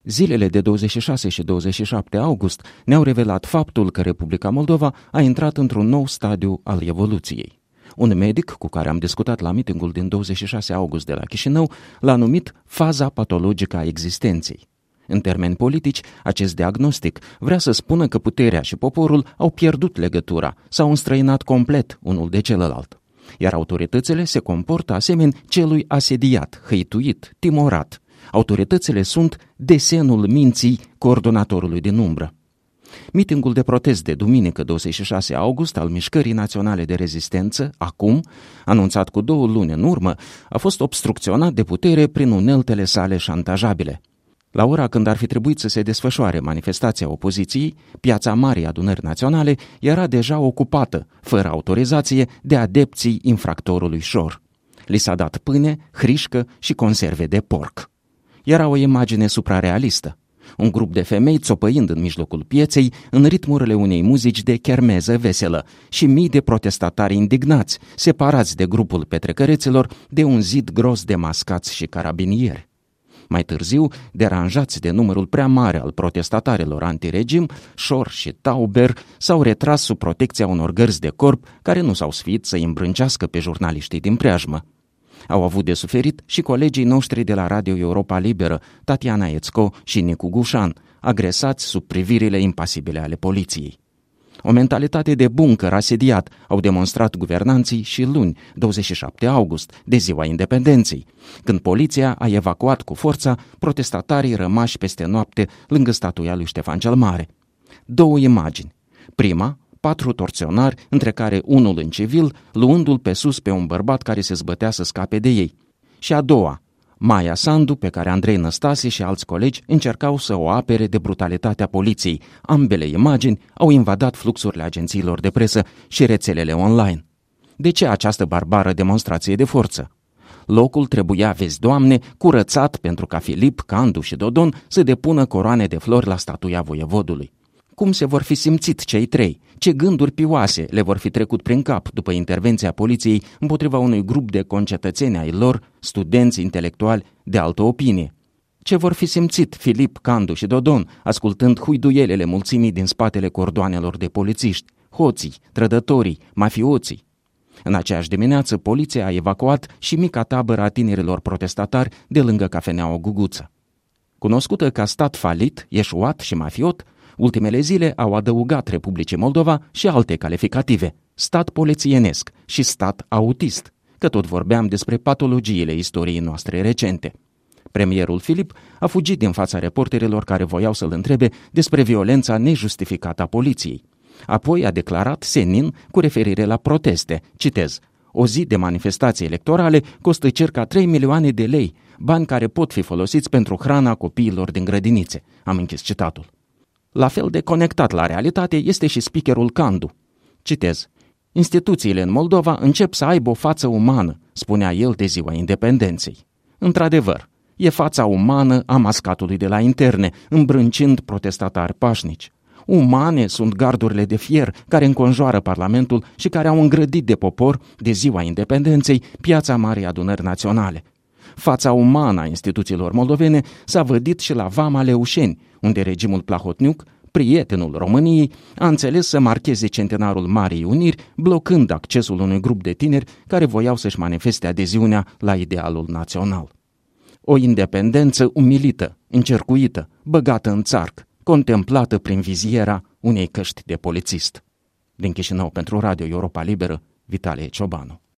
Zilele de 26 și 27 august ne-au revelat faptul că Republica Moldova a intrat într-un nou stadiu al evoluției. Un medic cu care am discutat la mitingul din 26 august de la Chișinău l-a numit faza patologică a existenței. În termeni politici, acest diagnostic vrea să spună că puterea și poporul au pierdut legătura, s-au înstrăinat complet unul de celălalt, iar autoritățile se comportă asemeni celui asediat, hăituit, timorat. Autoritățile sunt desenul minții coordonatorului din umbră. Mitingul de protest de duminică 26 august al Mișcării Naționale de Rezistență, acum, anunțat cu 2 luni în urmă, a fost obstrucționat de putere prin uneltele sale șantajabile. La ora când ar fi trebuit să se desfășoare manifestația opoziției, piața Marii Adunări Naționale era deja ocupată, fără autorizație, de adepții infractorului Șor. Li s-a dat pâine, hrișcă și conserve de porc. Era o imagine suprarealistă. Un grup de femei țopăind în mijlocul pieței, în ritmurile unei muzici de chermeză veselă și mii de protestatari indignați, separați de grupul petrecăreților de un zid gros de mascați și carabinieri. Mai târziu, deranjați de numărul prea mare al protestatarilor antiregim, Șor și Tauber s-au retras sub protecția unor gărzi de corp care nu s-au sfiit să îi îmbrâncească pe jurnaliștii din preajmă. Au avut de suferit și colegii noștri de la Radio Europa Liberă, Tatiana Ețco și Nicu Gușan, agresați sub privirile impasibile ale poliției. O mentalitate de buncăr asediat au demonstrat guvernanții și luni, 27 august, de ziua independenței, când poliția a evacuat cu forța protestatarii rămași peste noapte lângă statuia lui Ștefan cel Mare. 2 imagini. Prima, 4 torționari, între care unul în civil, luându-l pe sus pe un bărbat care se zbătea să scape de ei. Și a doua, Maia Sandu, pe care Andrei Năstase și alți colegi încercau să o apere de brutalitatea poliției. Ambele imagini au invadat fluxurile agențiilor de presă și rețelele online. De ce această barbară demonstrație de forță? Locul trebuia, vezi Doamne, curățat pentru ca Filip, Candu și Dodon să depună coroane de flori la statuia voievodului. Cum se vor fi simțit cei 3? Ce gânduri pioase le vor fi trecut prin cap după intervenția poliției împotriva unui grup de concetățeni ai lor, studenți intelectuali de altă opinie? Ce vor fi simțit Filip, Candu și Dodon ascultând huiduielele mulțimii din spatele cordoanelor de polițiști, hoții, trădătorii, mafioții? În aceeași dimineață, poliția a evacuat și mica tabără a tinerilor protestatari de lângă cafeneaua Guguță. Cunoscută ca stat falit, eșuat și mafiot, ultimele zile au adăugat Republicii Moldova și alte calificative, stat polițienesc și stat autist, că tot vorbeam despre patologiile istoriei noastre recente. Premierul Filip a fugit din fața reporterilor care voiau să-l întrebe despre violența nejustificată a poliției. Apoi a declarat senin cu referire la proteste, citez, o zi de manifestații electorale costă circa 3 milioane de lei, bani care pot fi folosiți pentru hrana copiilor din grădinițe. Am închis citatul. La fel de conectat la realitate este și speakerul Candu. Citez, instituțiile în Moldova încep să aibă o față umană, spunea el de ziua independenței. Într-adevăr, e fața umană a mascatului de la interne, îmbrâncind protestatari pașnici. Umane sunt gardurile de fier care înconjoară Parlamentul și care au îngrădit de popor, de ziua independenței, piața Marii Adunări Naționale. Fața umană a instituțiilor moldovene s-a vădit și la Vama Leușeni, unde regimul Plahotniuc, prietenul României, a înțeles să marcheze centenarul Marii Uniri, blocând accesul unui grup de tineri care voiau să-și manifeste adeziunea la idealul național. O independență umilită, încercuită, băgată în țarc, contemplată prin viziera unei căști de polițist. Din Chișinău pentru Radio Europa Liberă, Vitalie Ciobanu.